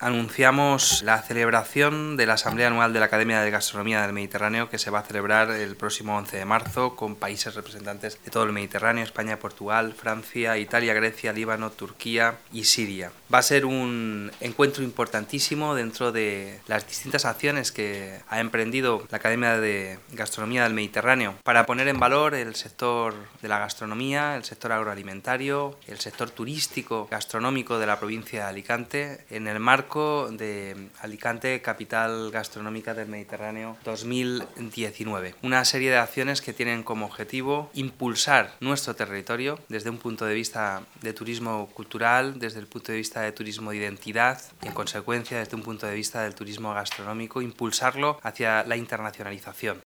anunciamos la celebración de la Asamblea Anual de la Academia de Gastronomía del Mediterráneo, que se va a celebrar el próximo 11 de marzo con países representantes de todo el Mediterráneo: España, Portugal, Francia, Italia, Grecia, Líbano, Turquía y Siria. Va a ser un encuentro importantísimo dentro de las distintas acciones que ha emprendido la Academia de Gastronomía del Mediterráneo para poner en valor el sector de la gastronomía, el sector agroalimentario, el sector turístico gastronómico de la provincia de Alicante, en el marco de Alicante, capital gastronómica del Mediterráneo 2019. Una serie de acciones que tienen como objetivo impulsar nuestro territorio desde un punto de vista de turismo cultural, desde el punto de vista de turismo de identidad y, en consecuencia, desde un punto de vista del turismo gastronómico, impulsarlo hacia la internacionalización.